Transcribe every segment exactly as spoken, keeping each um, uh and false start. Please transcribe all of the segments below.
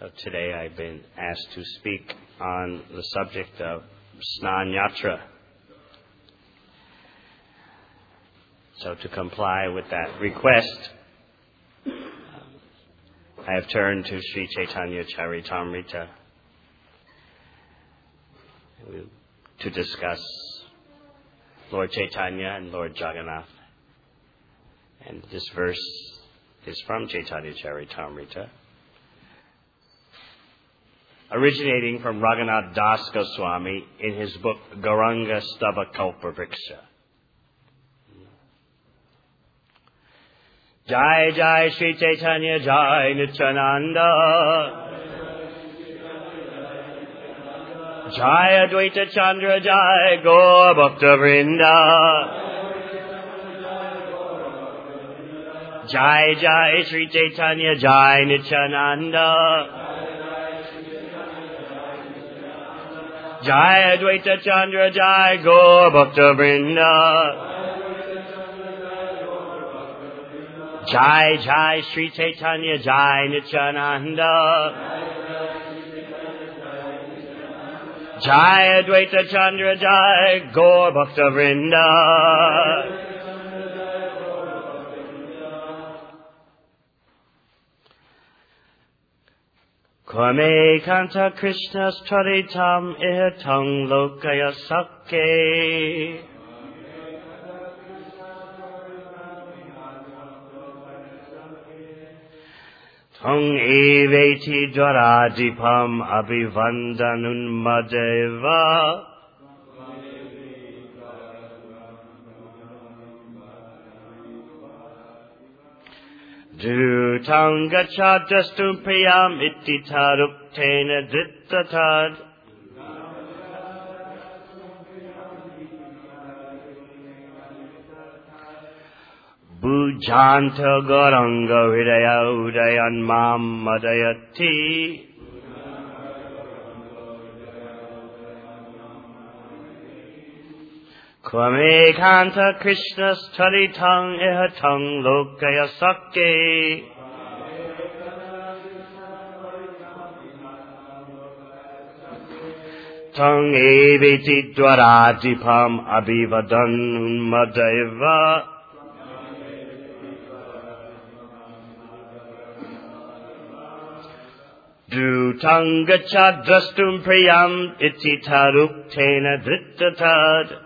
So today I've been asked to speak on the subject of Snan Yatra. So to comply with that request, I have turned to Sri Chaitanya Charitamrita to discuss Lord Chaitanya and Lord Jagannath. And this verse is from Chaitanya Charitamrita, originating from Raghunath Das Goswami in his book Gauranga Stava Kalpavriksha. Jai Jai Sri Chaitanya Jai Nityananda Jai Advaita Chandra Jai Gaur Bhakta Vrinda Jai Jai Sri Chaitanya Jai Nityananda Jai Advaita Chandra Jai Gaur Bhakta Vrinda Jai Jai Sri Chaitanya Jai Nityananda Jai Advaita Chandra Jai Gaur Bhakta Vrinda. Kwame Kanta Krishna Staritam Ehtang Lokaya Sakke Tong Eveti Dwaradipam Abhivandanun Madeva Dutang Gachadastum Priyam Ittitaruktena Dittatad Bujanta Goranga Hridaya Udayan Mam Madayati Kwame Kanta Krishna Staritam Ehtang Lokaya Sakke Tang Eveti Dwaradipam Abhivadan Madaiva Dutang Gachadastum Priyam Ittitaruktena Drittatad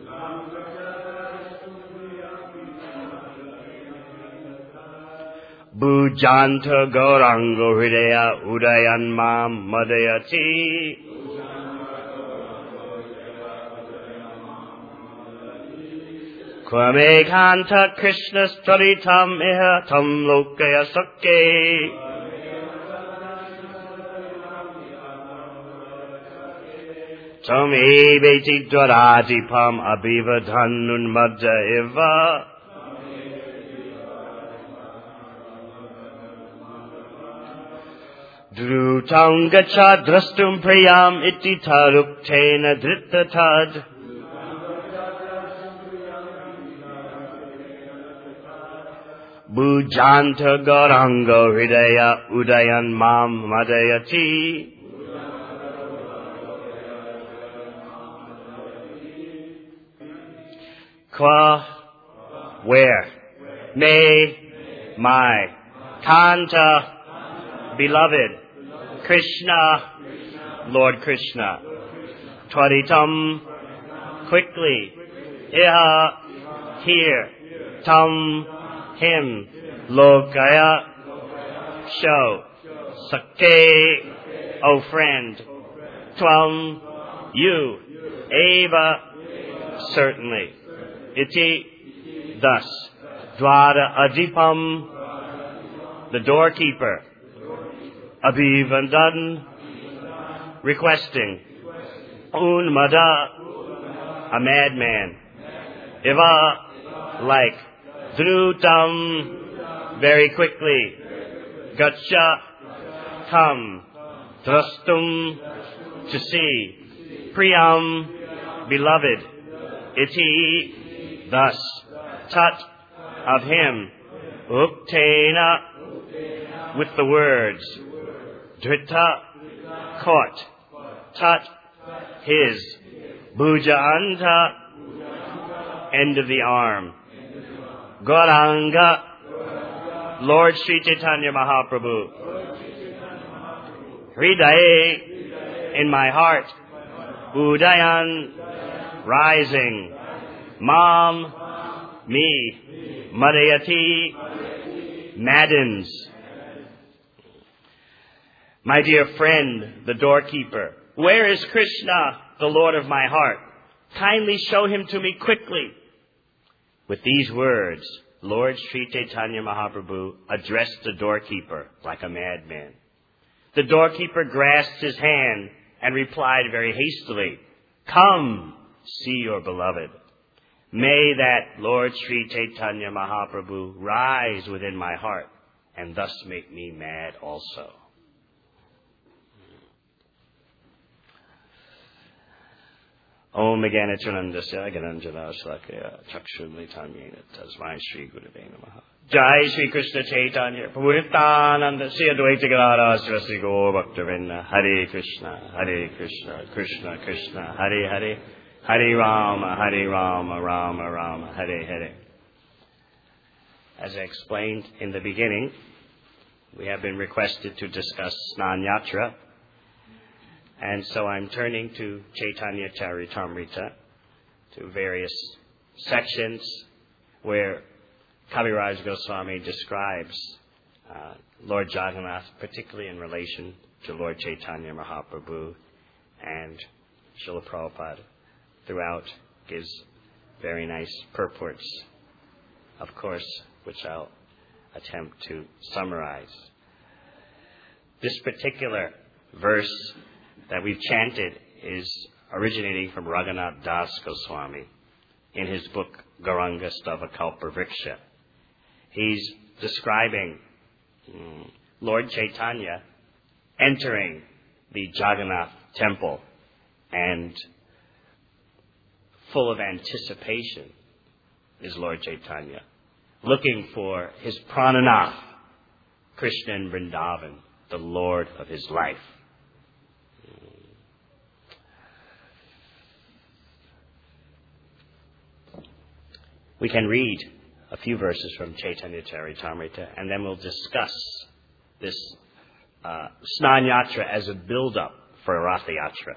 Bujanta Gauranga Hridaya Udayan Mam Madayati Kwame Kanta Krishna Staritam Ehtang Lokaya Sakke Tam Eveti Dwaradipam Abhivadanun Madhaiva Drutang Gachadastum Priyam Ittitaruktena Drittatad Bujanta Gauranga Hridaya Udayan Mam Madayati Kwa where may my Kanta beloved Krishna, Lord Krishna, Tvaritam, quickly, Iha, here, Tam, him, Lokaya, show, Sakke, O friend, Tvam, you, Eva, certainly, Iti, thus, Dwara Adipam, the doorkeeper, Abhivandan, requesting, Unmada, a madman, Iva, like, Dhrutam, very quickly, Gacha, come, Drastum, to see, Priyam, beloved, Iti, thus, Tat, of him, Uktena, with the words, Dvita, caught. Tat, his. Bhuja anta, end of the arm. Gauranga, Lord Sri Chaitanya Mahaprabhu. Hridaye, in my heart. Udayan, rising. Mam, me. Madayati, maddens. My dear friend, the doorkeeper, where is Krishna, the Lord of my heart? Kindly show him to me quickly. With these words, Lord Sri Chaitanya Mahaprabhu addressed the doorkeeper like a madman. The doorkeeper grasped his hand and replied very hastily, "Come, see your beloved. May that Lord Sri Chaitanya Mahaprabhu rise within my heart and thus make me mad also." Om Gyanachanandasya Gyananjana Shlakaya Chakshunmitanyena Tasmai Shri Gurave Namaha. Jai Shri Krishna Chaitanya Prabhu Nityananda Shri Advaita Gadadhara Sri Gaur Bhaktavinda. Hare Krishna, Hare Krishna, Krishna Krishna, Hare Hare, Hare Rama, Hare Rama, Rama Rama, Hare Hare. As I explained in the beginning, we have been requested to discuss Snan Yatra. And so I'm turning to Chaitanya Charitamrita, to various sections where Kaviraj Goswami describes uh, Lord Jagannath, particularly in relation to Lord Chaitanya Mahaprabhu, and Srila Prabhupada throughout gives very nice purports, of course, which I'll attempt to summarize. This particular verse that we've chanted is originating from Raghunath Das Goswami in his book Gauranga Stava Kalpavriksha. He's describing um, Lord Chaitanya entering the Jagannath temple, and full of anticipation is Lord Chaitanya, looking for his prananath, Krishna in Vrindavan, the Lord of his life. We can read a few verses from Chaitanya Charitamrita, and then we'll discuss this uh, Snan Yatra as a build-up for Ratha Yatra.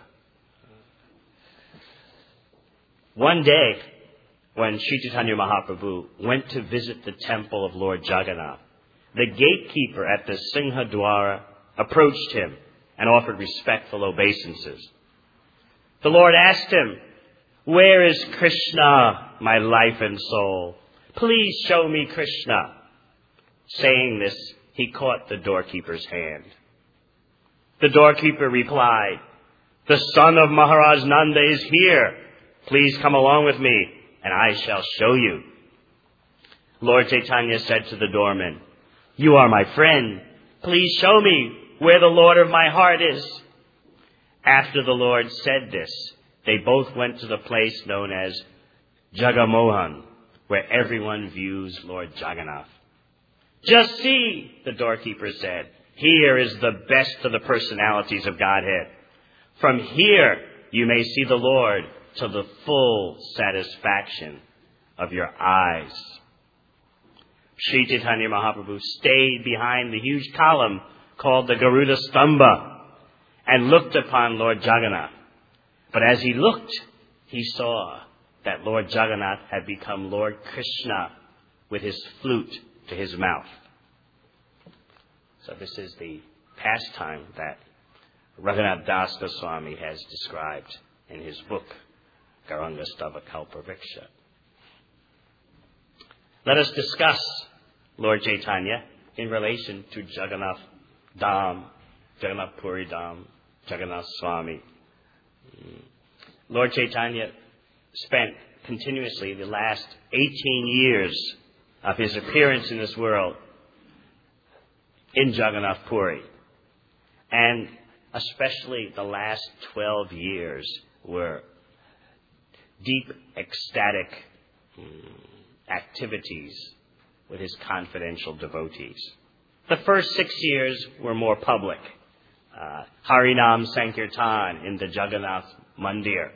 One day, when Sri Chaitanya Mahaprabhu went to visit the temple of Lord Jagannath, the gatekeeper at the Singha Dwara approached him and offered respectful obeisances. The Lord asked him, "Where is Krishna, my life and soul? Please show me Krishna." Saying this, he caught the doorkeeper's hand. The doorkeeper replied, "The son of Maharaj Nanda is here. Please come along with me, and I shall show you." Lord Chaitanya said to the doorman, "You are my friend. Please show me where the Lord of my heart is." After the Lord said this, they both went to the place known as Jagamohan, where everyone views Lord Jagannath. "Just see," the doorkeeper said, "here is the best of the personalities of Godhead. From here you may see the Lord to the full satisfaction of your eyes." Sri Chaitanya Mahaprabhu stayed behind the huge column called the Garuda Stamba and looked upon Lord Jagannath. But as he looked, he saw that Lord Jagannath had become Lord Krishna with his flute to his mouth. So this is the pastime that Raghunath Das Goswami has described in his book, Gauranga Stava Kalpavriksha. Let us discuss Lord Chaitanya in relation to Jagannath Dham, Jagannath Puri Dham, Jagannath Swami. Lord Chaitanya spent continuously the last eighteen years of his appearance in this world in Jagannath Puri. And especially the last twelve years were deep, ecstatic activities with his confidential devotees. The first six years were more public. uh, Harinam Sankirtan in the Jagannath Mandir.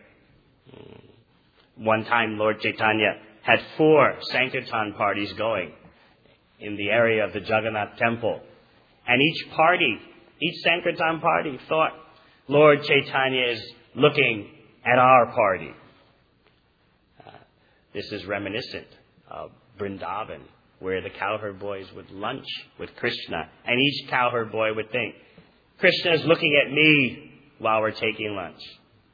One time Lord Chaitanya had four Sankirtan parties going in the area of the Jagannath temple. And each party, each Sankirtan party thought Lord Chaitanya is looking at our party. Uh, this is reminiscent of Vrindavan, where the cowherd boys would lunch with Krishna. And each cowherd boy would think, Krishna is looking at me while we're taking lunch.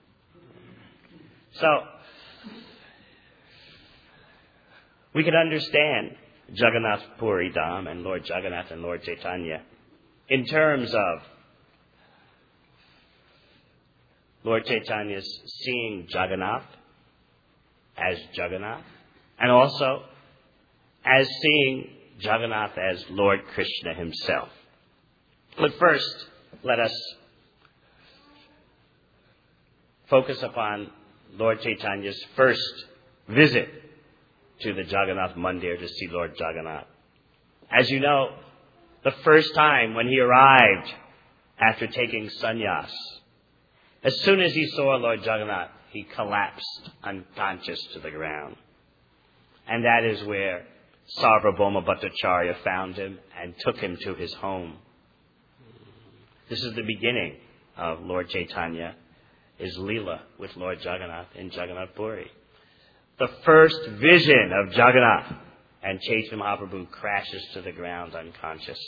So, we could understand Jagannath Puri Dham and Lord Jagannath and Lord Chaitanya in terms of Lord Chaitanya's seeing Jagannath as Jagannath, and also as seeing Jagannath as Lord Krishna himself. But first, let us focus upon Lord Chaitanya's first visit to the Jagannath Mandir to see Lord Jagannath. As you know, the first time when he arrived after taking sannyas, as soon as he saw Lord Jagannath, he collapsed unconscious to the ground. And that is where Sarvabhauma Bhattacharya found him and took him to his home. This is the beginning of Lord Chaitanya, is Leela with Lord Jagannath in Jagannath Puri. The first vision of Jagannath, and Chaitanya Mahaprabhu crashes to the ground unconscious.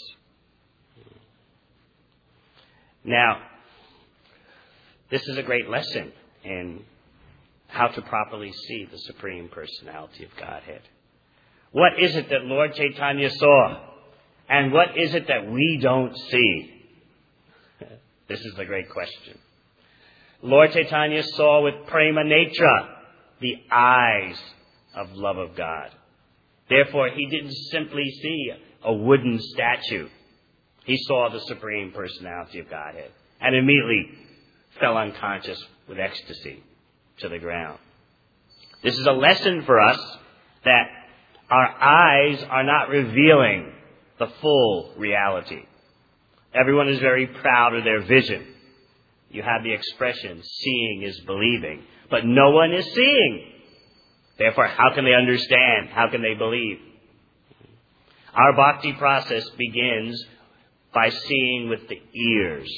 Now, this is a great lesson in how to properly see the Supreme Personality of Godhead. What is it that Lord Chaitanya saw? And what is it that we don't see? This is the great question. Lord Chaitanya saw with prema netra, the eyes of love of God. Therefore, he didn't simply see a wooden statue. He saw the Supreme Personality of Godhead and immediately fell unconscious with ecstasy to the ground. This is a lesson for us that our eyes are not revealing the full reality. Everyone is very proud of their vision. You have the expression, seeing is believing. But no one is seeing. Therefore, how can they understand? How can they believe? Our bhakti process begins by seeing with the ears.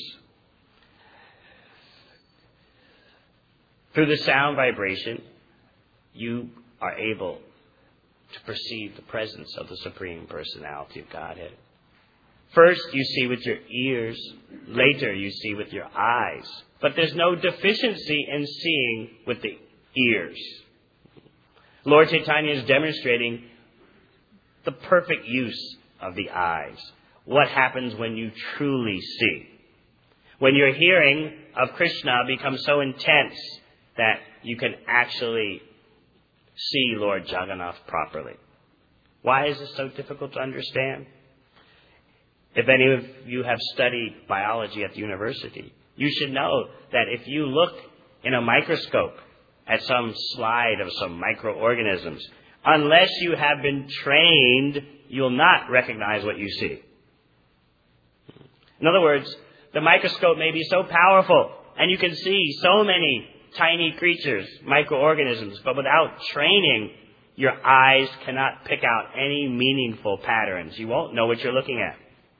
Through the sound vibration, you are able to perceive the presence of the Supreme Personality of Godhead. First, you see with your ears. Later, you see with your eyes. But there's no deficiency in seeing with the ears. Lord Chaitanya is demonstrating the perfect use of the eyes. What happens when you truly see? When your hearing of Krishna becomes so intense that you can actually see Lord Jagannath properly. Why is this so difficult to understand? If any of you have studied biology at the university, you should know that if you look in a microscope at some slide of some microorganisms, unless you have been trained, you'll not recognize what you see. In other words, the microscope may be so powerful and you can see so many tiny creatures, microorganisms, but without training, your eyes cannot pick out any meaningful patterns. You won't know what you're looking at.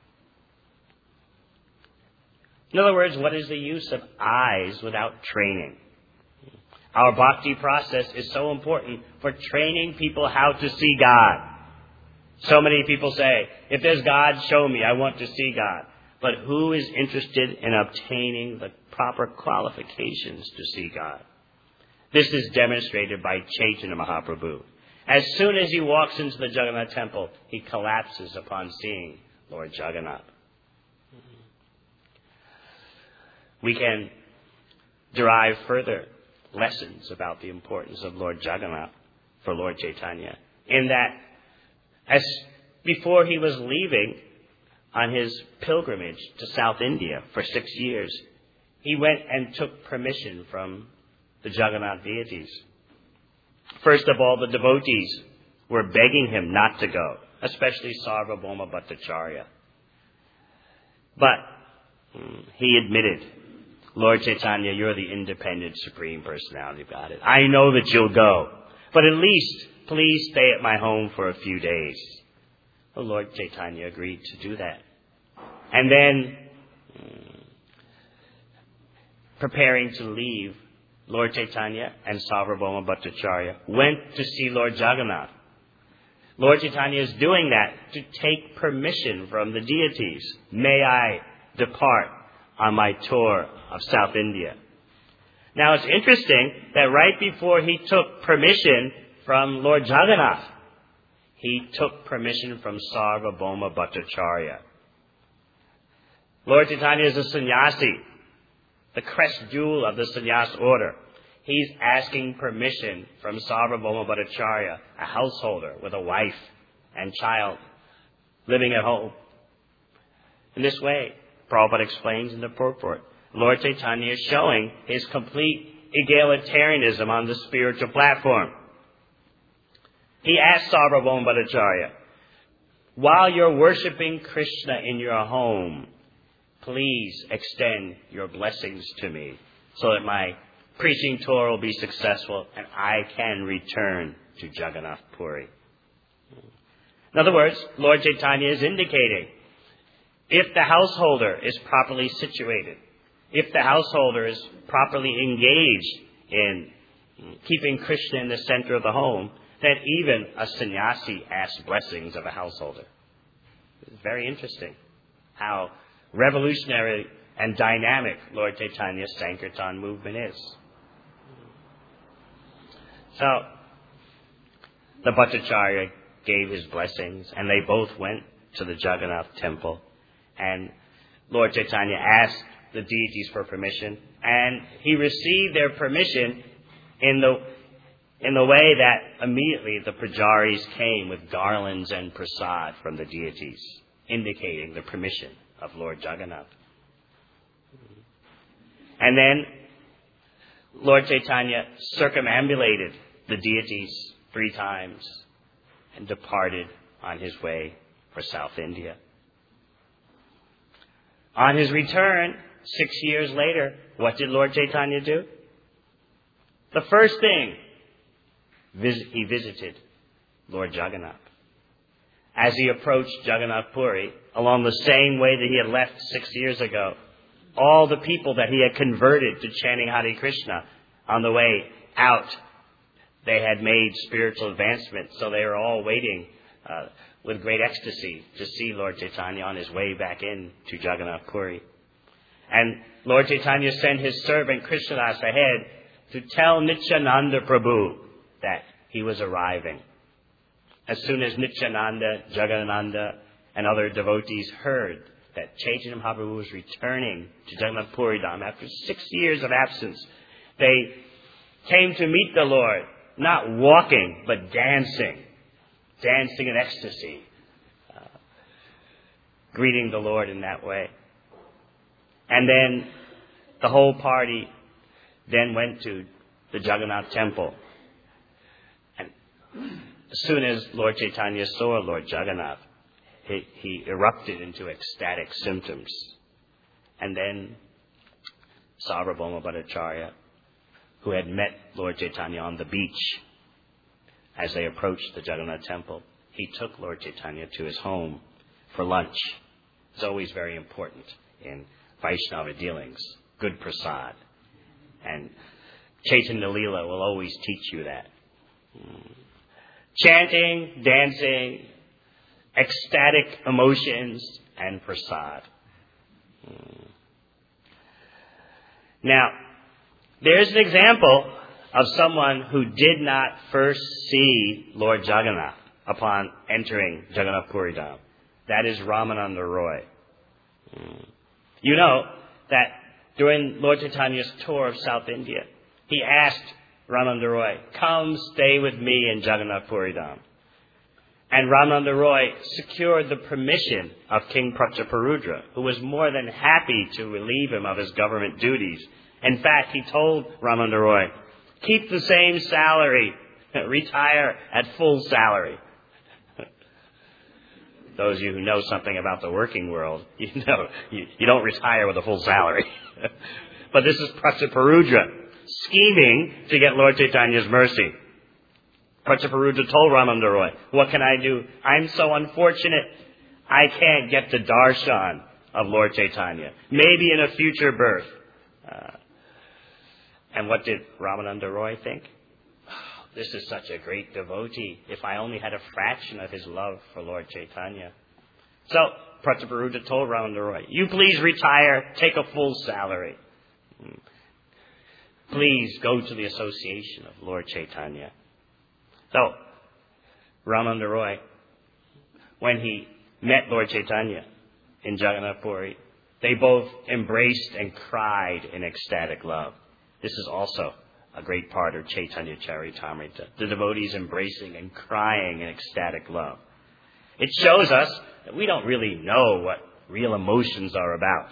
In other words, what is the use of eyes without training? Our bhakti process is so important for training people how to see God. So many people say, if there's God, show me. I want to see God. But who is interested in obtaining the proper qualifications to see God? This is demonstrated by Chaitanya Mahaprabhu. As soon as he walks into the Jagannath temple, he collapses upon seeing Lord Jagannath. We can derive further lessons about the importance of Lord Jagannath for Lord Chaitanya, in that as before he was leaving on his pilgrimage to South India for six years, he went and took permission from the Jagannath deities. First of all, the devotees were begging him not to go, especially Sarvabhauma Bhattacharya. But He admitted, Lord Chaitanya, you're the independent Supreme Personality of Godhead. I know that you'll go, but at least please stay at my home for a few days. Well, Lord Chaitanya agreed to do that. And then, preparing to leave, Lord Chaitanya and Sarvabhauma Bhattacharya went to see Lord Jagannath. Lord Chaitanya is doing that to take permission from the deities. May I depart on my tour of South India? Now it's interesting that right before he took permission from Lord Jagannath, he took permission from Sarvabhauma Bhattacharya. Lord Chaitanya is a sannyasi, the crest jewel of the sannyas order. He's asking permission from Sarvabhauma Bhattacharya, a householder with a wife and child living at home. In this way, Prabhupada explains in the purport, Lord Chaitanya is showing his complete egalitarianism on the spiritual platform. He asked Sarvabhauma Bhattacharya, while you're worshiping Krishna in your home, please extend your blessings to me so that my preaching tour will be successful and I can return to Jagannath Puri. In other words, Lord Chaitanya is indicating, if the householder is properly situated, if the householder is properly engaged in keeping Krishna in the center of the home, then even a sannyasi asks blessings of a householder. It's very interesting how revolutionary and dynamic Lord Chaitanya's Sankirtan movement is. So, the Bhattacharya gave his blessings, and they both went to the Jagannath temple. And Lord Chaitanya asked the deities for permission, and he received their permission in the in the way that immediately the pujaris came with garlands and prasad from the deities, indicating the permission of Lord Jagannath. And then Lord Chaitanya circumambulated the deities three times and departed on his way for South India. On his return, six years later, what did Lord Chaitanya do? The first thing, vis- he visited Lord Jagannath. As he approached Jagannath Puri, along the same way that he had left six years ago, all the people that he had converted to chanting Hare Krishna on the way out, they had made spiritual advancement, so they were all waiting uh, with great ecstasy to see Lord Chaitanya on his way back in to Jagannath Puri. And Lord Chaitanya sent his servant Krishnadas ahead to tell Nityananda Prabhu that he was arriving. As soon as Nityananda, Jagadananda, and other devotees heard that Chaitanya Mahaprabhu was returning to Jagannath Puri Dham after six years of absence, they came to meet the Lord, not walking, but dancing, dancing in ecstasy, uh, greeting the Lord in that way. And then the whole party then went to the Jagannath temple. And as soon as Lord Chaitanya saw Lord Jagannath, he, he erupted into ecstatic symptoms. And then Sarvabhauma Bhattacharya, who had met Lord Chaitanya on the beach as they approached the Jagannath temple, he took Lord Chaitanya to his home for lunch. It's always very important in Vaishnava dealings, good prasad. And Chaitanya Leela will always teach you that. Chanting, dancing, ecstatic emotions, and prasad. Now, there's an example of someone who did not first see Lord Jagannath upon entering Jagannath Puri Dham. That is Ramananda Roy. You know that during Lord Chaitanya's tour of South India, he asked Ramananda Roy, come stay with me in Jagannath Puri Dham. And Ramananda Roy secured the permission of King Prataparudra, who was more than happy to relieve him of his government duties. In fact, he told Ramananda Roy, keep the same salary, retire at full salary. those of you who know something about the working world, you know you, you don't retire with a full salary. But this is Prataparudra scheming to get Lord Chaitanya's mercy. Prataparudra told Ramananda Roy, what can I do? I'm so unfortunate. I can't get the darshan of Lord Chaitanya. Maybe in a future birth. Uh, and what did Ramananda Roy think? Oh, this is such a great devotee. If I only had a fraction of his love for Lord Chaitanya. So Prataparudra told Ramananda Roy, you please retire, take a full salary. Please go to the association of Lord Chaitanya. So, Ramananda Roy, when he met Lord Chaitanya in Jagannath Puri, they both embraced and cried in ecstatic love. This is also a great part of Chaitanya Charitamrita, the devotees embracing and crying in ecstatic love. It shows us that we don't really know what real emotions are about.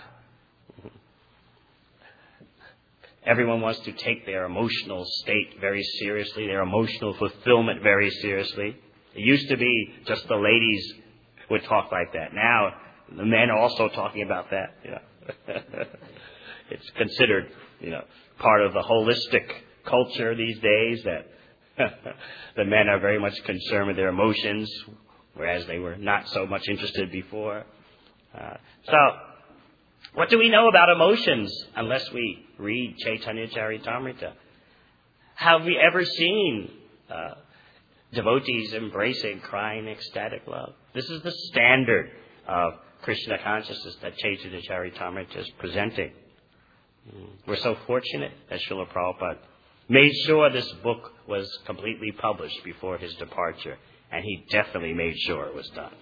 Everyone wants to take their emotional state very seriously, their emotional fulfillment very seriously. It used to be just the ladies would talk like that. Now, the men are also talking about that. You know. It's considered, you know, part of the holistic culture these days that the men are very much concerned with their emotions, whereas they were not so much interested before. Uh, so, what do we know about emotions unless we read Chaitanya Charitamrita? Have we ever seen uh, devotees embracing, crying, ecstatic love? This is the standard of Krishna consciousness that Chaitanya Charitamrita is presenting. We're so fortunate that Srila Prabhupada made sure this book was completely published before his departure, and he definitely made sure it was done.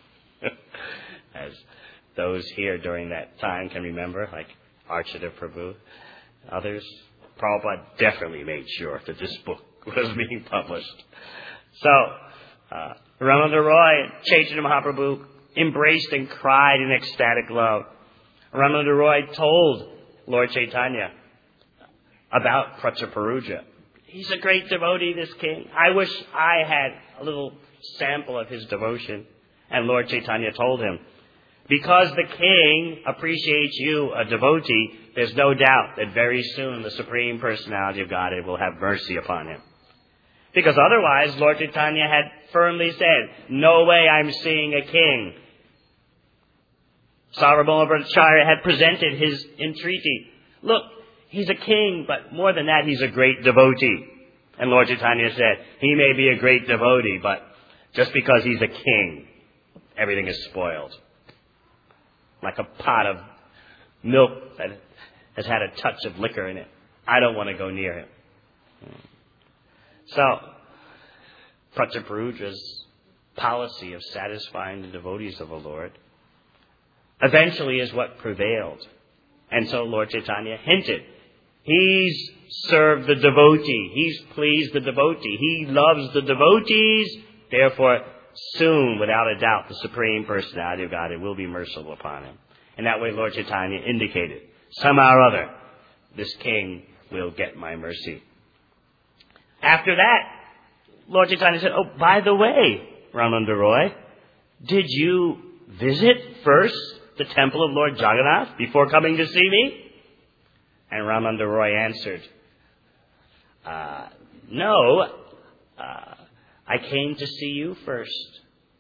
As those here during that time can remember, like Archita Prabhu, others, Prabhupada definitely made sure that this book was being published. So, uh, Ramananda Roy and Chaitanya Mahaprabhu embraced and cried in ecstatic love. Ramananda Roy told Lord Chaitanya about Prataparudra. He's a great devotee, this king. I wish I had a little sample of his devotion. And Lord Chaitanya told him, because the king appreciates you, a devotee, there's no doubt that very soon the Supreme Personality of Godhead will have mercy upon him. Because otherwise, Lord Chaitanya had firmly said, no way I'm seeing a king. Sarvabhauma Bhattacharya had presented his entreaty. Look, he's a king, but more than that, he's a great devotee. And Lord Chaitanya said, he may be a great devotee, but just because he's a king, everything is spoiled. Like a pot of milk that has had a touch of liquor in it. I don't want to go near him. So, Prataparudra's policy of satisfying the devotees of the Lord eventually is what prevailed. And so Lord Chaitanya hinted, he's served the devotee, he's pleased the devotee, he loves the devotees, therefore soon, without a doubt, the Supreme Personality of Godhead will be merciful upon him. And that way Lord Chaitanya indicated, somehow or other, this king will get my mercy. After that, Lord Chaitanya said, oh, by the way, Ramananda Roy, did you visit first the temple of Lord Jagannath before coming to see me? And Ramananda Roy answered, uh, no, uh, I came to see you first.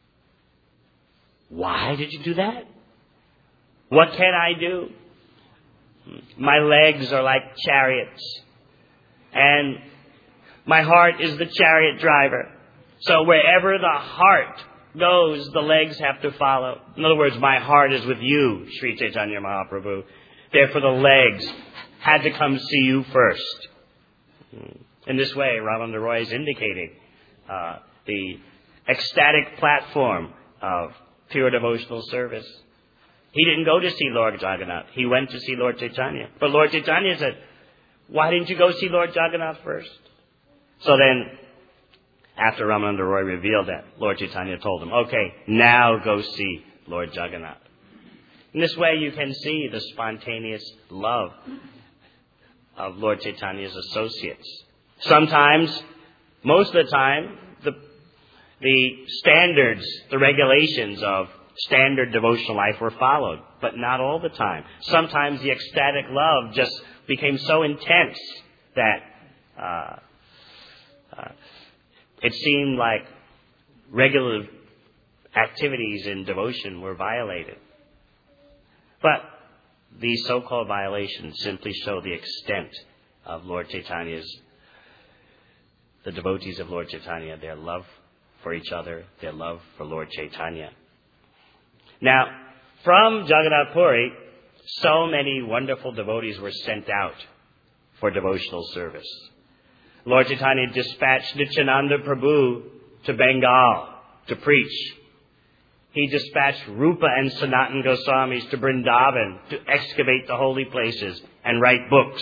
Why did you do that? What can I do? My legs are like chariots, and my heart is the chariot driver. So wherever the heart goes, the legs have to follow. In other words, my heart is with you, Sri Chaitanya Mahaprabhu. Therefore, the legs had to come see you first. In this way, Ramananda Roy is indicating uh, the ecstatic platform of pure devotional service. He didn't go to see Lord Jagannath. He went to see Lord Chaitanya. But Lord Chaitanya said, why didn't you go see Lord Jagannath first? So then, after Ramananda Roy revealed that, Lord Chaitanya told him, okay, now go see Lord Jagannath. In this way, you can see the spontaneous love of Lord Chaitanya's associates. Sometimes, most of the time, the, The standards, the regulations of standard devotional life were followed, but not all the time. Sometimes the ecstatic love just became so intense that uh, uh, it seemed like regular activities in devotion were violated. But these so-called violations simply show the extent of Lord Chaitanya's, the devotees of Lord Chaitanya, their love for each other, their love for Lord Chaitanya. Now, from Jagannath Puri, so many wonderful devotees were sent out for devotional service. Lord Chaitanya dispatched Nityananda Prabhu to Bengal to preach. He dispatched Rupa and Sanatan Goswamis to Vrindavan to excavate the holy places and write books.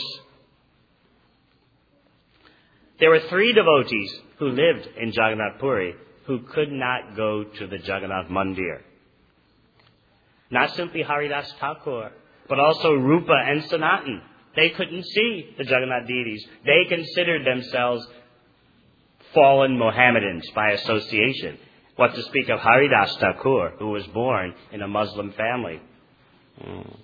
There were three devotees who lived in Jagannath Puri who could not go to the Jagannath Mandir. Not simply Haridas Thakur, but also Rupa and Sanatan. They couldn't see the Jagannath deities. They considered themselves fallen Mohammedans by association. What to speak of Haridas Thakur, who was born in a Muslim family. Mm.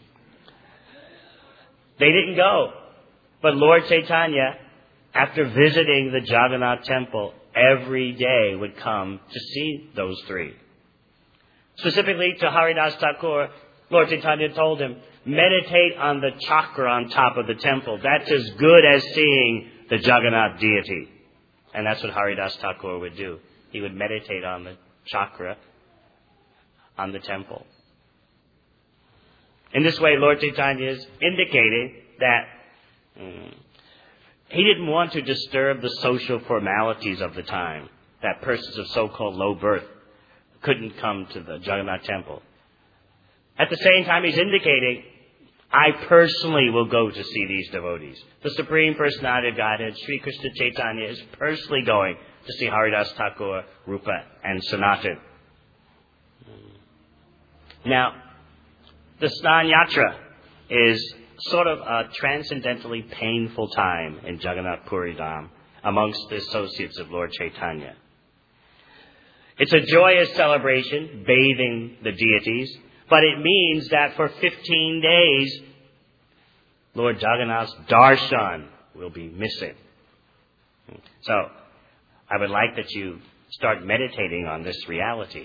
They didn't go. But Lord Chaitanya, after visiting the Jagannath temple, every day would come to see those three. Specifically to Haridas Thakur, Lord Chaitanya told him, meditate on the chakra on top of the temple. That's as good as seeing the Jagannath deity. And that's what Haridas Thakur would do. He would meditate on the chakra on the temple. In this way, Lord Chaitanya is indicating that mm, he didn't want to disturb the social formalities of the time, that persons of so-called low birth couldn't come to the Jagannath temple. At the same time, he's indicating, I personally will go to see these devotees. The Supreme Personality of Godhead, Sri Krishna Chaitanya, is personally going to see Haridas Thakur, Rupa, and Sanatan. Now, the Snan Yatra is sort of a transcendently painful time in Jagannath Puri Dham amongst the associates of Lord Chaitanya. It's a joyous celebration, bathing the deities, but it means that for fifteen days, Lord Jagannath's darshan will be missing. So, I would like that you start meditating on this reality.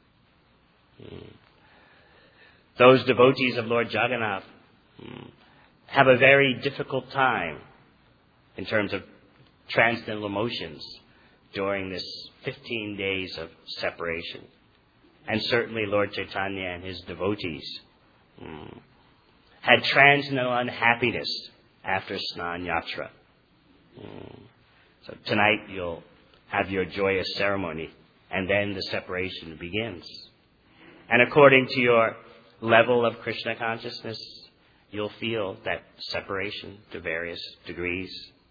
Those devotees of Lord Jagannath have a very difficult time in terms of transcendental emotions during this fifteen days of separation. And certainly Lord Chaitanya and his devotees mm, had transcendental unhappiness after Snan Yatra. Mm. So tonight you'll have your joyous ceremony, and then the separation begins. And according to your level of Krishna consciousness, you'll feel that separation to various degrees.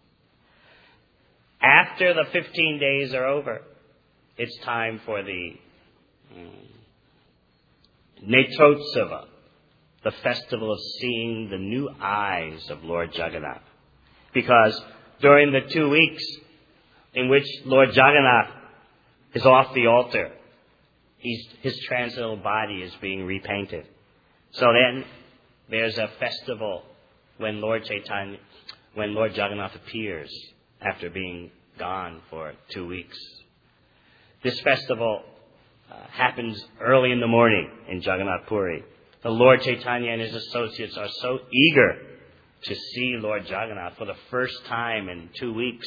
After the fifteen days are over, it's time for the mm, Netrotsava, the festival of seeing the new eyes of Lord Jagannath. Because during the two weeks in which Lord Jagannath is off the altar, he's, his transcendental body is being repainted. So then there's a festival when Lord Chaitanya, when Lord Jagannath appears after being gone for two weeks. This festival uh, happens early in the morning in Jagannath Puri. The Lord Chaitanya and his associates are so eager to see Lord Jagannath for the first time in two weeks.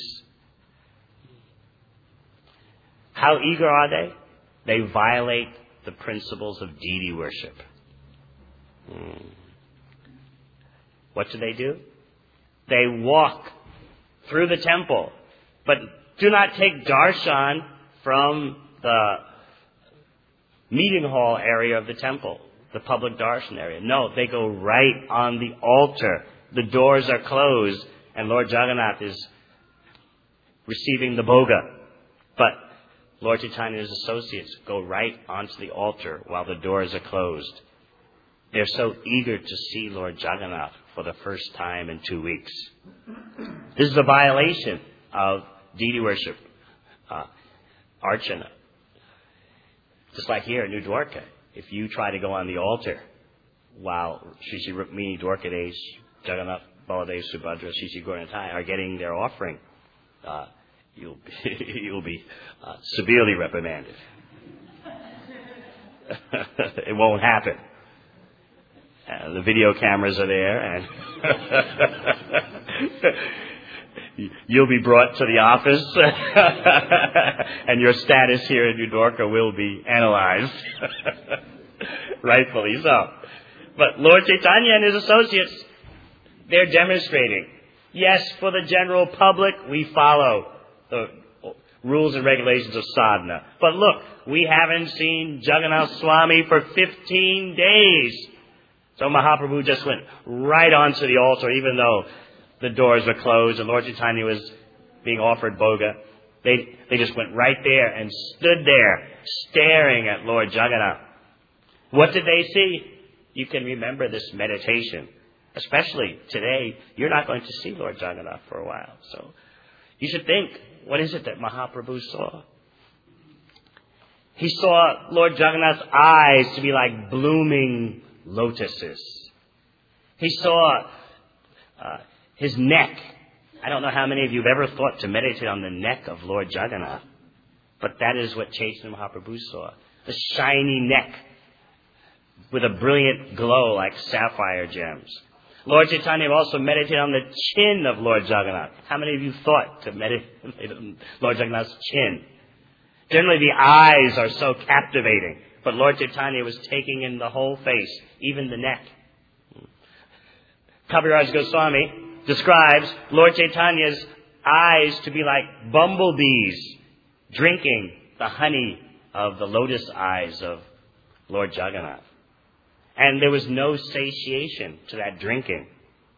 How eager are they? They violate the principles of deity worship. Hmm. What do they do? They walk through the temple, but do not take darshan from the meeting hall area of the temple, the public darshan area. No, they go right on the altar. The doors are closed, and Lord Jagannath is receiving the bhoga. But Lord Chaitanya and his associates go right onto the altar while the doors are closed. They're so eager to see Lord Jagannath for the first time in two weeks. This is a violation of deity worship, uh, archana. Just like here at New Dwarka, if you try to go on the altar while Sri Sri Rukmini, Dwarkadesh, Jagannath, Baladev, Subhadra, Sri Sri Gauranatai are getting their offering, uh, you'll be, you'll be uh, severely reprimanded. It won't happen. Uh, the video cameras are there, and you'll be brought to the office, and your status here in New Dwarka will be analyzed. Rightfully so. But Lord Chaitanya and his associates, they're demonstrating. Yes, for the general public, we follow the rules and regulations of sadhana. But look, we haven't seen Jagannath Swami for fifteen days. So Mahaprabhu just went right onto the altar, even though the doors were closed and Lord Chaitanya was being offered bhoga. They, they just went right there and stood there, staring at Lord Jagannath. What did they see? You can remember this meditation. Especially today, you're not going to see Lord Jagannath for a while. So you should think, what is it that Mahaprabhu saw? He saw Lord Jagannath's eyes to be like blooming lotuses. He saw uh, his neck. I don't know how many of you have ever thought to meditate on the neck of Lord Jagannath, but that is what Chaitanya Mahaprabhu saw. The shiny neck with a brilliant glow like sapphire gems. Lord Chaitanya also meditated on the chin of Lord Jagannath. How many of you thought to meditate on Lord Jagannath's chin? Generally, the eyes are so captivating, but Lord Chaitanya was taking in the whole face, even the neck. Kaviraj Goswami describes Lord Chaitanya's eyes to be like bumblebees drinking the honey of the lotus eyes of Lord Jagannath. And there was no satiation to that drinking.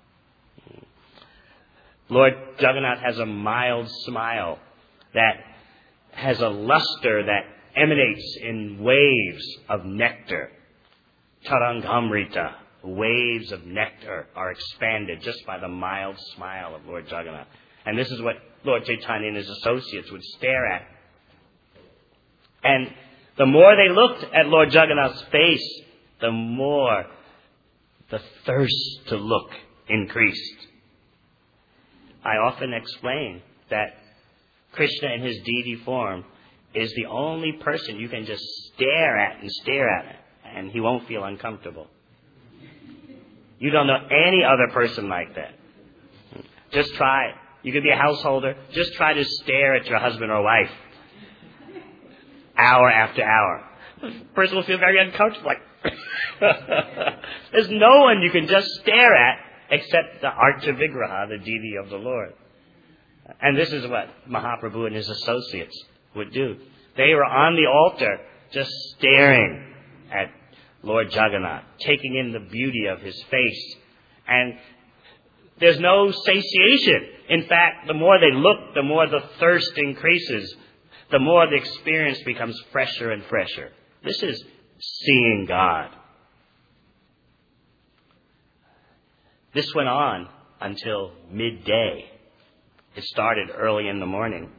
Lord Jagannath has a mild smile that has a luster that emanates in waves of nectar. Tarangamrita, waves of nectar are expanded just by the mild smile of Lord Jagannath. And this is what Lord Chaitanya and his associates would stare at. And the more they looked at Lord Jagannath's face, the more the thirst to look increased. I often explain that Krishna in his deity form is the only person you can just stare at and stare at, and he won't feel uncomfortable. You don't know any other person like that. Just try. You could be a householder. Just try to stare at your husband or wife hour after hour. The person will feel very uncomfortable. Like, there's no one you can just stare at except the Archa Vigraha, the deity of the Lord. And this is what Mahaprabhu and his associates would do. They were on the altar just staring at Lord Jagannath, taking in the beauty of his face. And there's no satiation. In fact, the more they look, the more the thirst increases. The more the experience becomes fresher and fresher. This is seeing God. This went on until midday. It started early in the morning.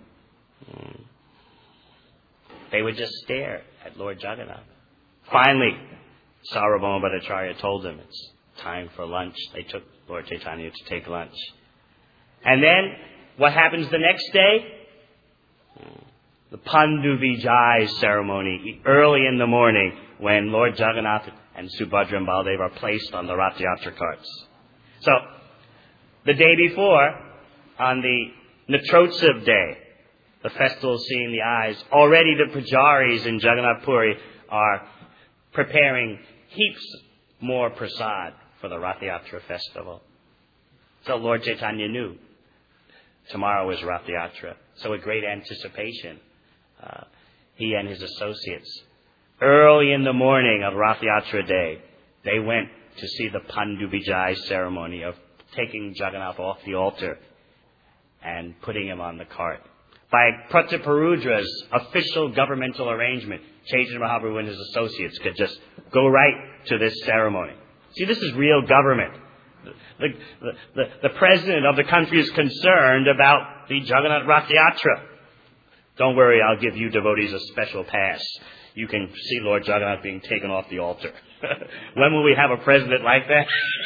They would just stare at Lord Jagannath. Finally, Sarvabhauma Bhattacharya told them it's time for lunch. They took Lord Chaitanya to take lunch. And then, what happens the next day? The Pandu Vijay ceremony, early in the morning, when Lord Jagannath and Subhadra and Baladev are placed on the Rath Yatra carts. So, the day before, on the Natrotsav day, the festival of seeing the eyes, already the pujaris in Jagannath Puri are preparing heaps more prasad for the Rath Yatra festival. So Lord Chaitanya knew tomorrow was Rath Yatra. So with great anticipation, uh, he and his associates, early in the morning of Rath Yatra day, they went to see the Pandu Vijay ceremony of taking Jagannath off the altar and putting him on the cart. By Prataparudra's official governmental arrangement, Chaitanya Mahaprabhu and his associates could just go right to this ceremony. See, this is real government. The, the, the, the president of the country is concerned about the Jagannath Rath Yatra. Don't worry, I'll give you devotees a special pass. you can see Lord Jagannath being taken off the altar. When will we have a president like that?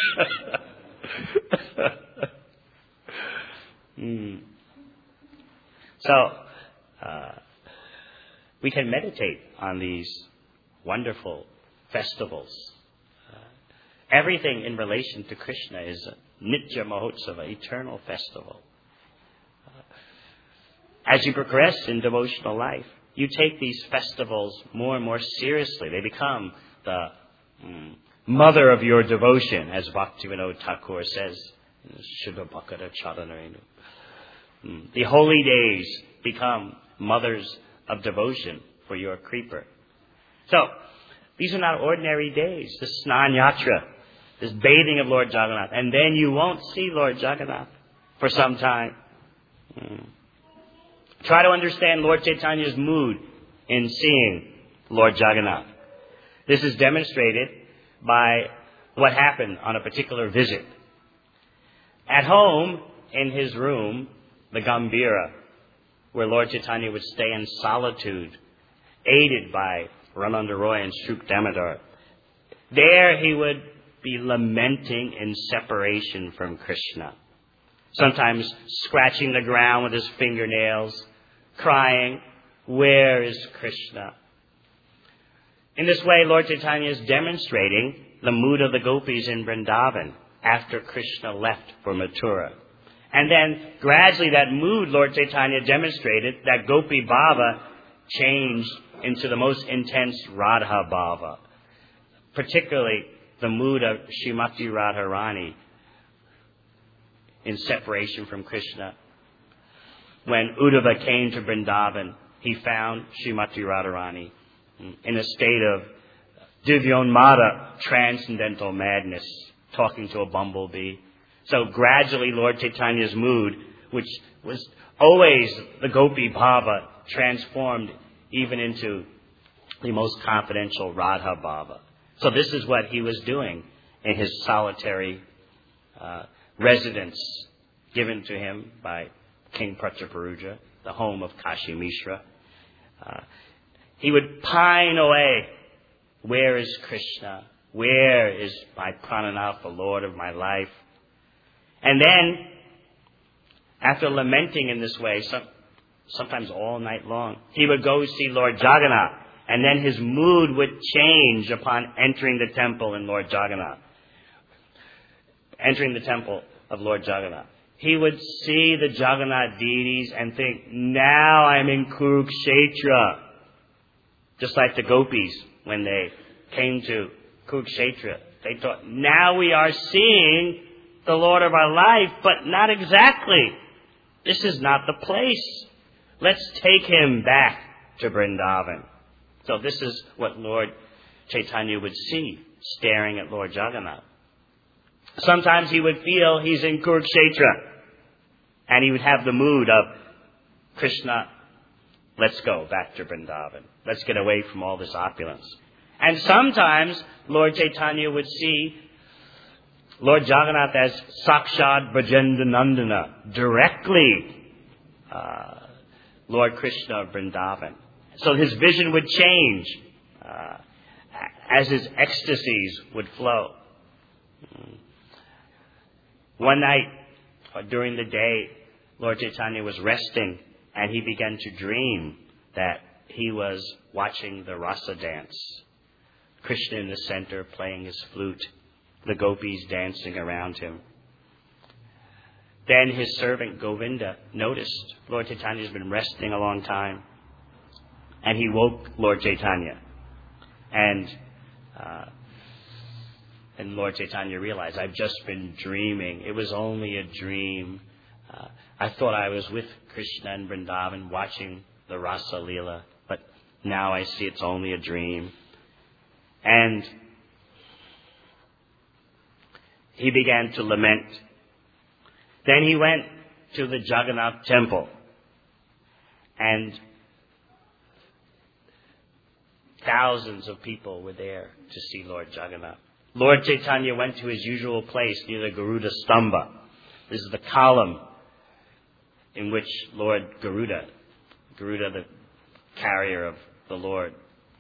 mm. So, uh, we can meditate on these wonderful festivals. Uh, everything in relation to Krishna is a Nitya Mahotsava, eternal festival. Uh, as you progress in devotional life, you take these festivals more and more seriously. They become the mm, mother of your devotion, as Bhaktivinoda Thakur says. Shuddha Bhakata Charanarenu. Mm, the holy days become mothers of devotion for your creeper. So, these are not ordinary days. This Snan Yatra, this bathing of Lord Jagannath. And then you won't see Lord Jagannath for some time. Mm. Try to understand Lord Chaitanya's mood in seeing Lord Jagannath. This is demonstrated by what happened on a particular visit. At home, in his room, the Gambhira, where Lord Chaitanya would stay in solitude, aided by Ramananda Roy and Shrup Damodar. There he would be lamenting in separation from Krishna, sometimes scratching the ground with his fingernails, crying, "Where is Krishna?" In this way, Lord Chaitanya is demonstrating the mood of the gopis in Vrindavan after Krishna left for Mathura. And then, gradually, that mood Lord Chaitanya demonstrated, that Gopi Bhava, changed into the most intense Radha Bhava. Particularly, the mood of Srimati Radharani in separation from Krishna. When Uddhava came to Vrindavan, he found Srimati Radharani in a state of Divyonmada, transcendental madness, talking to a bumblebee. So gradually Lord Chaitanya's mood, which was always the Gopi Bhava, transformed even into the most confidential Radha Bhava. So this is what he was doing in his solitary uh, residence given to him by King Prataparuja, the home of Kashi Mishra. Uh, he would pine away. Where is Krishna? Where is my Prananath, the Lord of my life? And then, after lamenting in this way, some, sometimes all night long, he would go see Lord Jagannath. And then his mood would change upon entering the temple in Lord Jagannath. Entering the temple of Lord Jagannath. He would see the Jagannath deities and think, now I'm in Kurukshetra. Just like the gopis, when they came to Kurukshetra, they thought, now we are seeing the Lord of our life, but not exactly. This is not the place. Let's take him back to Vrindavan. So this is what Lord Chaitanya would see, staring at Lord Jagannath. Sometimes he would feel he's in Kurukshetra, and he would have the mood of, Krishna, let's go back to Vrindavan. Let's get away from all this opulence. And sometimes Lord Chaitanya would see Lord Jagannath as Sakshad Brajendra Nandana, directly uh, Lord Krishna of Vrindavan. So his vision would change uh, as his ecstasies would flow. One night, or during the day, Lord Chaitanya was resting, and he began to dream that he was watching the rasa dance. Krishna in the center playing his flute, the gopis dancing around him. Then his servant Govinda noticed Lord Chaitanya has been resting a long time, and he woke Lord Chaitanya. And uh, and Lord Chaitanya realized, I've just been dreaming. It was only a dream. Uh, I thought I was with Krishna in Vrindavan watching the Rasa Leela, but now I see it's only a dream. And he began to lament. Then he went to the Jagannath temple, and thousands of people were there to see Lord Jagannath. Lord Chaitanya went to his usual place near the Garuda Stamba. This is the column in which Lord Garuda, Garuda the carrier of the Lord,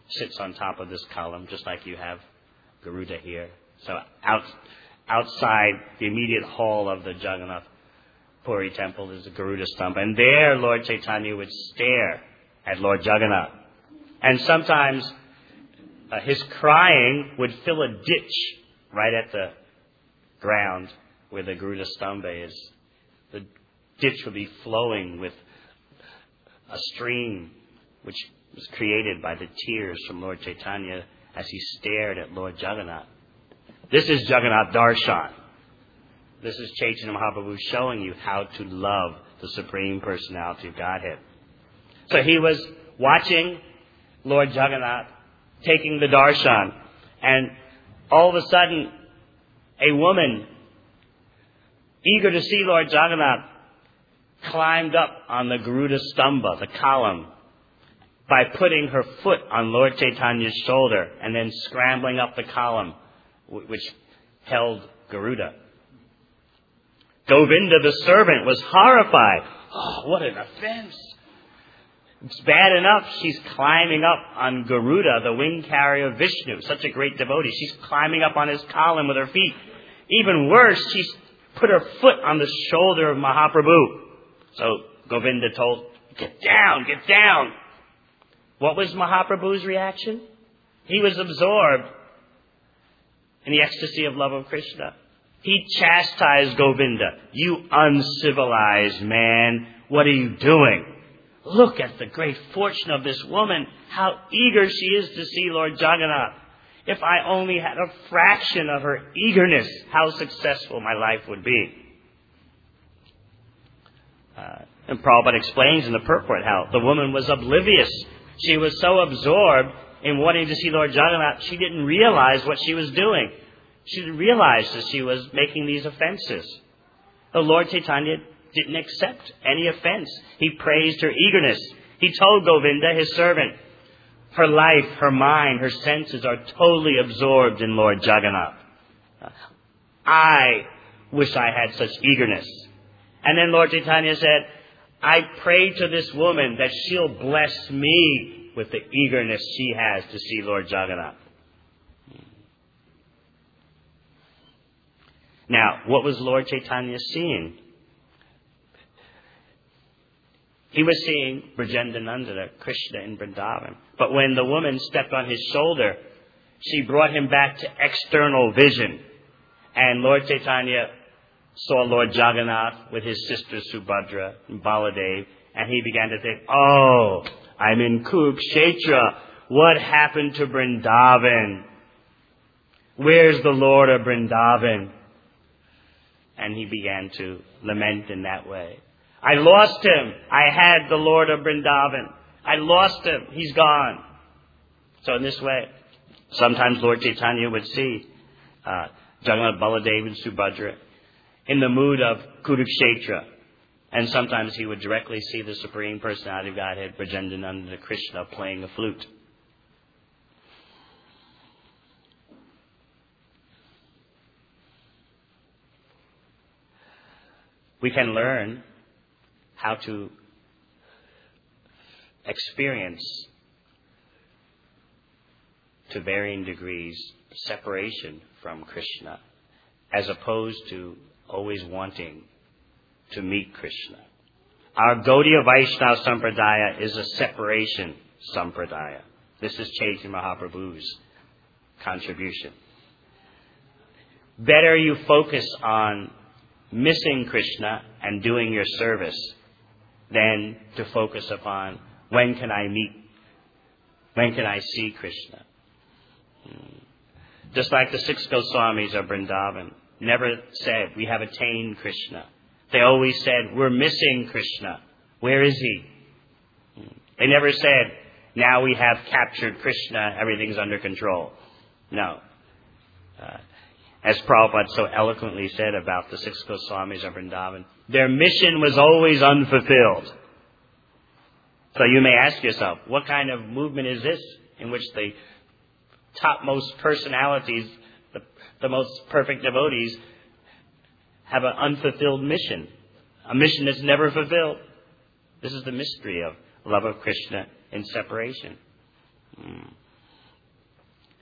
sits on top of this column, just like you have Garuda here. So out, outside the immediate hall of the Jagannath Puri temple is the Garuda Stamba. And there Lord Chaitanya would stare at Lord Jagannath. And sometimes uh, his crying would fill a ditch right at the ground where the Garuda Stamba is. The ditch would be flowing with a stream which was created by the tears from Lord Chaitanya as he stared at Lord Jagannath. This is Jagannath Darshan. This is Chaitanya Mahaprabhu showing you how to love the Supreme Personality of Godhead. So he was watching Lord Jagannath taking the darshan, and all of a sudden, a woman, eager to see Lord Jagannath, climbed up on the Garuda Stamba, the column, by putting her foot on Lord Chaitanya's shoulder and then scrambling up the column which held Garuda. Govinda, the servant, was horrified. Oh, what an offense. It's bad enough she's climbing up on Garuda, the wing carrier of Vishnu, such a great devotee. She's climbing up on his column with her feet. Even worse, she's put her foot on the shoulder of Mahaprabhu. So Govinda told, get down, get down. What was Mahaprabhu's reaction? He was absorbed in the ecstasy of love of Krishna. He chastised Govinda. You uncivilized man, what are you doing? Look at the great fortune of this woman, how eager she is to see Lord Jagannath. If I only had a fraction of her eagerness, how successful my life would be. Uh, and Prabhupada explains in the purport how the woman was oblivious. She was so absorbed in wanting to see Lord Jagannath, she didn't realize what she was doing. She didn't realize that she was making these offenses. The Lord Chaitanya didn't accept any offense. He praised her eagerness. He told Govinda, his servant, her life, her mind, her senses are totally absorbed in Lord Jagannath. I wish I had such eagerness. And then Lord Chaitanya said, I pray to this woman that she'll bless me with the eagerness she has to see Lord Jagannath. Now, what was Lord Chaitanya seeing? He was seeing Brajendanandana, Krishna in Vrindavan. But when the woman stepped on his shoulder, she brought him back to external vision. And Lord Chaitanya saw Lord Jagannath with his sisters Subhadra and Baladev, and he began to think, oh, I'm in Kurukshetra. What happened to Vrindavan? Where's the Lord of Vrindavan? And he began to lament in that way. I lost him. I had the Lord of Vrindavan. I lost him. He's gone. So in this way, sometimes Lord Chaitanya would see uh, Jagannath, Baladev, and Subhadra in the mood of Kurukshetra. And sometimes he would directly see the Supreme Personality of Godhead, Brajendanandana Krishna, playing a flute. We can learn how to experience, to varying degrees, separation from Krishna, as opposed to always wanting to meet Krishna. Our Gaudiya Vaishnava Sampradaya is a separation Sampradaya. This is Chaitanya Mahaprabhu's contribution. Better you focus on missing Krishna and doing your service than to focus upon when can I meet, when can I see Krishna. Just like the six Goswamis of Vrindavan never said, we have attained Krishna. They always said, we're missing Krishna. Where is he? They never said, now we have captured Krishna, everything's under control. No. Uh, as Prabhupada so eloquently said about the six Goswamis of Vrindavan, their mission was always unfulfilled. So you may ask yourself, what kind of movement is this in which the topmost personalities, the, the most perfect devotees, have an unfulfilled mission, a mission that's never fulfilled? This is the mystery of love of Krishna in separation. Hmm.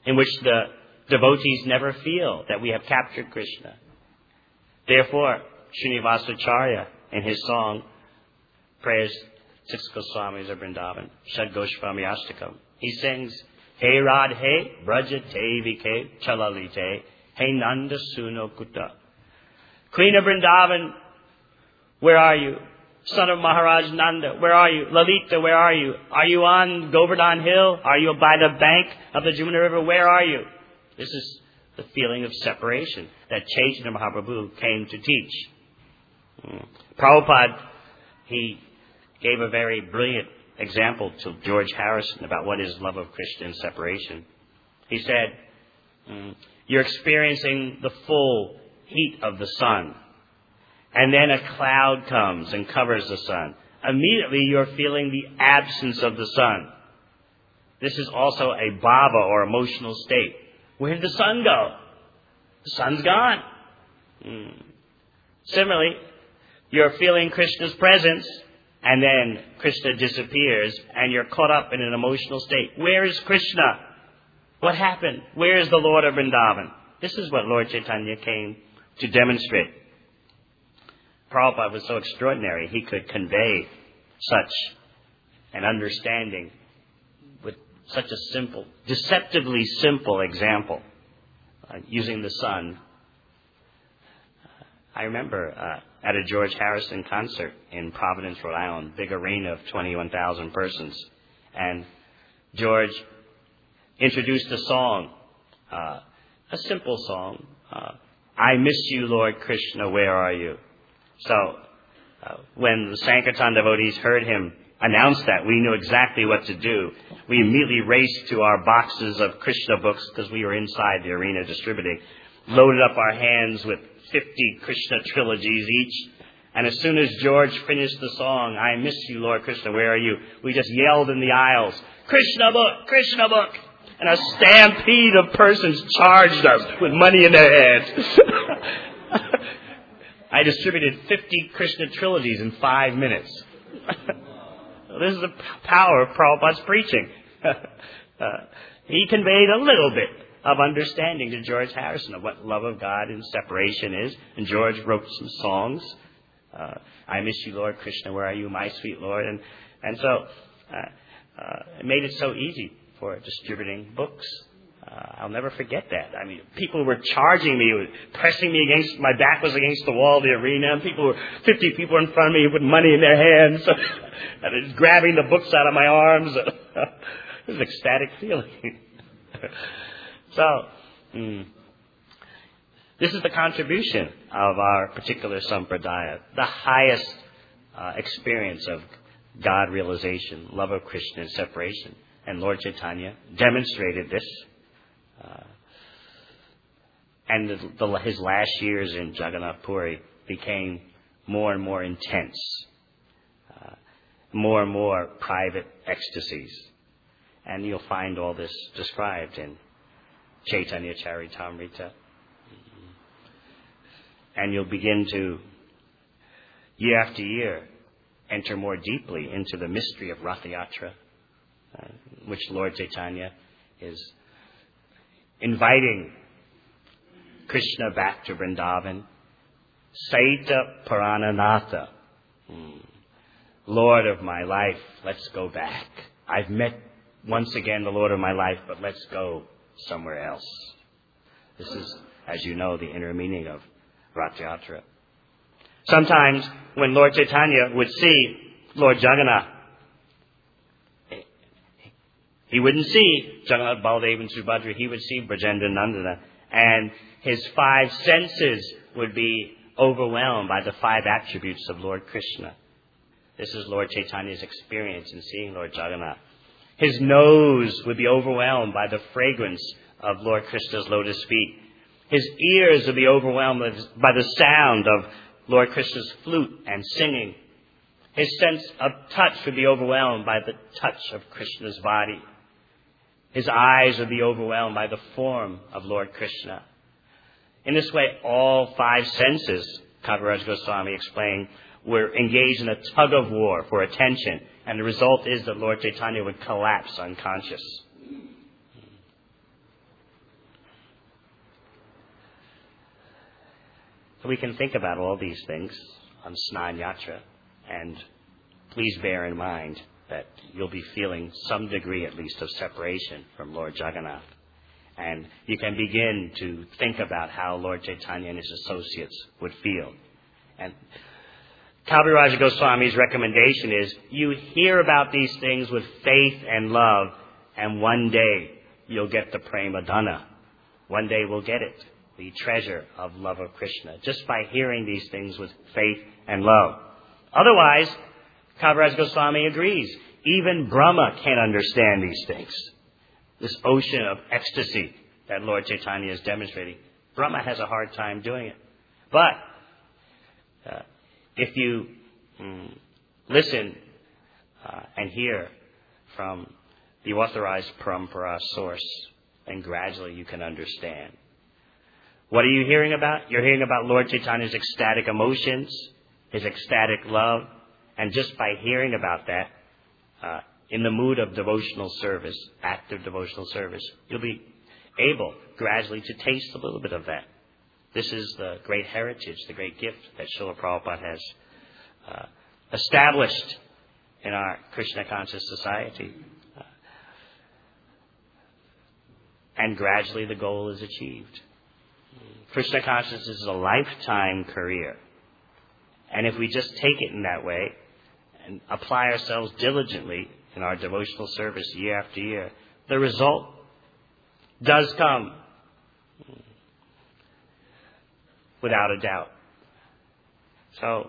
in which the devotees never feel that we have captured Krishna. Therefore, Srinivasacharya, in his song, prays six Goswamis of Vrindavan, Shad Goswami Ashtakam. He sings, Hey Radhe, Brajate Vike, Chalalite, Hey Nanda Suno Kutta. Queen of Vrindavan, where are you? Son of Maharaj Nanda, where are you? Lalita, where are you? Are you on Govardhan Hill? Are you by the bank of the Jamuna River? Where are you? This is the feeling of separation that Chaitanya Mahaprabhu came to teach. Mm. Prabhupada, he gave a very brilliant example to George Harrison about what is love of Krishna and separation. He said, mm, you're experiencing the full heat of the sun, and then a cloud comes and covers the sun. Immediately you're feeling the absence of the sun. This is also a bhava or emotional state. Where did the sun go? The sun's gone. Mm. Similarly, you're feeling Krishna's presence, and then Krishna disappears, and you're caught up in an emotional state. Where is Krishna? What happened? Where is the Lord of Vrindavan? This is what Lord Chaitanya came to demonstrate. Prabhupada was so extraordinary. He could convey such an understanding with such a simple, deceptively simple example, uh, using the sun. I remember uh, at a George Harrison concert in Providence, Rhode Island, big arena of twenty-one thousand persons. And George introduced a song, uh, a simple song, uh, I miss you, Lord Krishna, where are you? So uh, when the Sankirtan devotees heard him announce that, we knew exactly what to do. We immediately raced to our boxes of Krishna books, because we were inside the arena distributing, loaded up our hands with fifty Krishna trilogies each. And as soon as George finished the song, I miss you, Lord Krishna, where are you? We just yelled in the aisles, Krishna book, Krishna book. And a stampede of persons charged us with money in their hands. I distributed fifty Krishna trilogies in five minutes. This is the power of Prabhupada's preaching. uh, he conveyed a little bit of understanding to George Harrison of what love of God and separation is. And George wrote some songs. Uh, I miss you, Lord Krishna, where are you, my sweet Lord? And and so uh, uh, it made it so easy for distributing books. Uh, I'll never forget that. I mean, people were charging me, pressing me against, my back was against the wall of the arena, and people were, fifty people in front of me with money in their hands, and was grabbing the books out of my arms. It was an ecstatic feeling. So, mm, this is the contribution of our particular sampradaya, the highest uh, experience of God realization, love of Krishna, and separation. And Lord Chaitanya demonstrated this. Uh, and the, the, his last years in Jagannath Puri became more and more intense, uh, more and more private ecstasies. And you'll find all this described in Chaitanya Charitamrita. And you'll begin to, year after year, enter more deeply into the mystery of Ratha Yatra, uh, which Lord Chaitanya is inviting Krishna back to Vrindavan. Saita Parananatha. Hmm. Lord of my life, let's go back. I've met once again the Lord of my life, but let's go somewhere else. This is, as you know, the inner meaning of Ratha Yatra. Sometimes when Lord Chaitanya would see Lord Jagannath, he wouldn't see Jagannath, Baladev, and Subhadra. He would see Brajendra Nandana. And his five senses would be overwhelmed by the five attributes of Lord Krishna. This is Lord Chaitanya's experience in seeing Lord Jagannath. His nose would be overwhelmed by the fragrance of Lord Krishna's lotus feet. His ears would be overwhelmed by the sound of Lord Krishna's flute and singing. His sense of touch would be overwhelmed by the touch of Krishna's body. His eyes would be overwhelmed by the form of Lord Krishna. In this way, all five senses, Kaviraj Goswami explained, were engaged in a tug of war for attention. And the result is that Lord Chaitanya would collapse unconscious. So we can think about all these things on Snan Yatra, and please bear in mind that you'll be feeling some degree at least of separation from Lord Jagannath. And you can begin to think about how Lord Chaitanya and his associates would feel. And Kaviraja Goswami's recommendation is you hear about these things with faith and love, and one day you'll get the prema dana. One day we'll get it, the treasure of love of Krishna, just by hearing these things with faith and love. Otherwise, Kaviraja Goswami agrees, even Brahma can't understand these things. This ocean of ecstasy that Lord Chaitanya is demonstrating, Brahma has a hard time doing it. But uh, if you mm, listen uh, and hear from the authorized parampara source, then gradually you can understand. What are you hearing about? You're hearing about Lord Chaitanya's ecstatic emotions, his ecstatic love, and just by hearing about that, uh, in the mood of devotional service, active devotional service, you'll be able gradually to taste a little bit of that. This is the great heritage, the great gift that Srila Prabhupada has uh, established in our Krishna conscious society. Uh, and gradually the goal is achieved. Krishna consciousness is a lifetime career. And if we just take it in that way and apply ourselves diligently in our devotional service year after year, the result does come without a doubt. So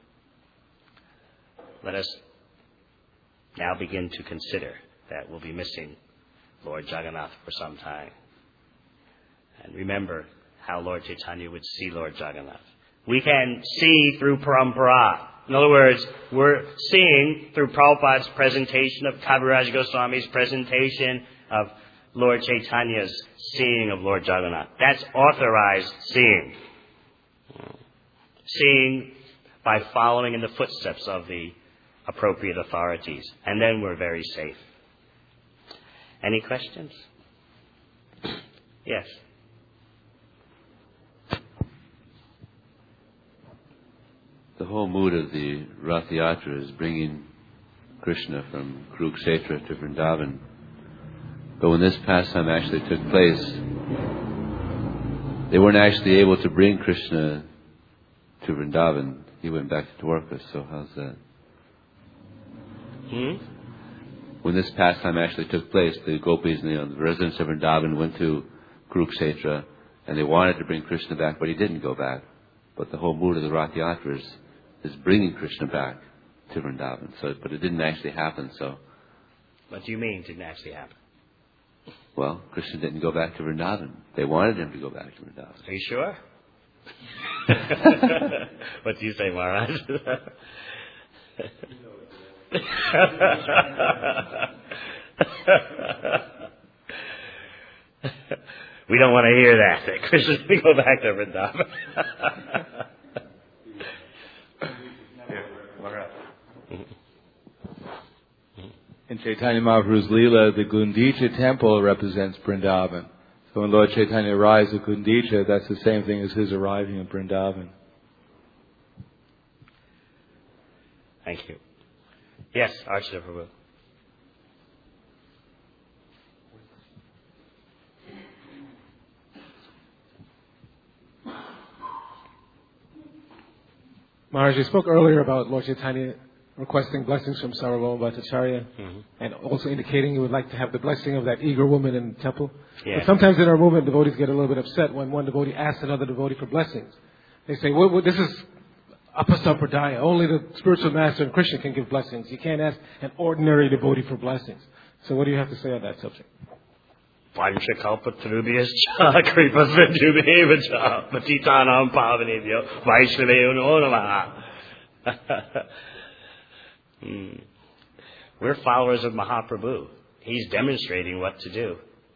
let us now begin to consider that we'll be missing Lord Jagannath for some time. And remember how Lord Chaitanya would see Lord Jagannath. We can see through parampara. In other words, we're seeing through Prabhupada's presentation of Kaviraja Goswami's presentation of Lord Chaitanya's seeing of Lord Jagannath. That's authorized seeing. Seeing by following in the footsteps of the appropriate authorities. And then we're very safe. Any questions? Yes. The whole mood of the Rath Yatra is bringing Krishna from Kurukshetra to Vrindavan. But when this pastime actually took place, they weren't actually able to bring Krishna to Vrindavan. He went back to Dwarka, so how's that? Hmm? When this pastime actually took place, the gopis and the, the residents of Vrindavan went to Kurukshetra, and they wanted to bring Krishna back, but he didn't go back. But the whole mood of the Rath Yatra is, is bringing Krishna back to Vrindavan. So, but it didn't actually happen. So, what do you mean didn't actually happen? Well, Krishna didn't go back to Vrindavan. They wanted him to go back to Vrindavan. Are you sure? What do you say, Maharaj? We don't want to hear that, that Krishna didn't go back to Vrindavan. In Chaitanya Mahaprabhu's Leela, the Gundicha temple represents Vrindavan. So when Lord Chaitanya arrives at Gundicha, that's the same thing as his arriving at Vrindavan. Thank you. Yes, Archana Prabhu. Maharaj, you spoke earlier about Lord Chaitanya requesting blessings from Sarvabhauma Bhattacharya, Mm-hmm. and also indicating you would like to have the blessing of that eager woman in the temple. Yeah. But sometimes in our movement, devotees get a little bit upset when one devotee asks another devotee for blessings. They say, well, well, this is apasampradaya. Only the spiritual master and Krishna can give blessings. You can't ask an ordinary devotee for blessings. So what do you have to say on that subject? Panchakalpatarubhyascha kripasvendubhevacha patitanam pavanebhyo vaishnaveyo namaha. Hmm. We're followers of Mahaprabhu. He's demonstrating what to do.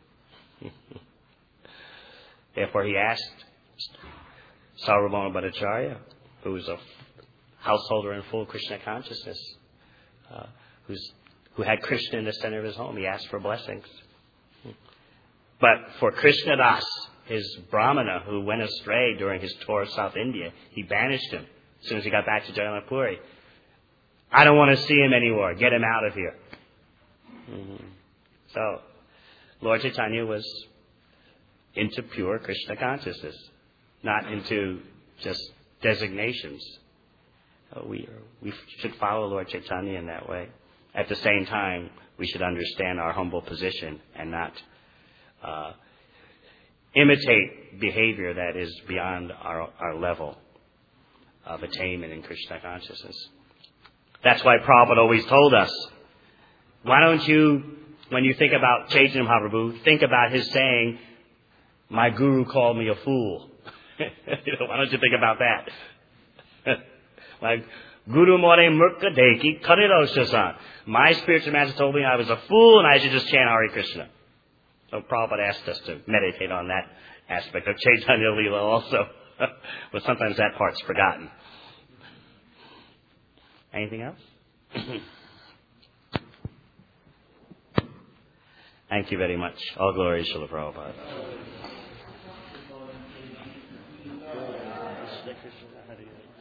Therefore, he asked Sarvabhauma Bhattacharya, who is a householder in full Krishna consciousness, uh, who's, who had Krishna in the center of his home, he asked for blessings. But for Krishna Das, his brahmana who went astray during his tour of South India. He banished him as soon as he got back to Jagannath Puri. I don't want to see him anymore. Get him out of here. Mm-hmm. So, Lord Chaitanya was into pure Krishna consciousness, not into just designations. Uh, we, we should follow Lord Chaitanya in that way. At the same time, we should understand our humble position and not uh, imitate behavior that is beyond our, our level of attainment in Krishna consciousness. That's why Prabhupada always told us, why don't you, when you think about Chaitanya Mahaprabhu, think about his saying, my guru called me a fool. You know, why don't you think about that? Like, Guru More Murka Deki Kariroshasan. My spiritual master told me I was a fool and I should just chant Hare Krishna. So Prabhupada asked us to meditate on that aspect of Chaitanya Leela also. But sometimes that part's forgotten. Anything else? Thank you very much. All glory to Srila Prabhupada.